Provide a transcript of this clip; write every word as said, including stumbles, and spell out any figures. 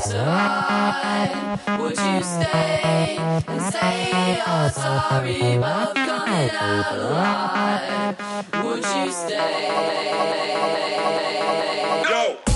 survive? Would you stay and say you're sorry about coming out alive? Would you stay? Yo!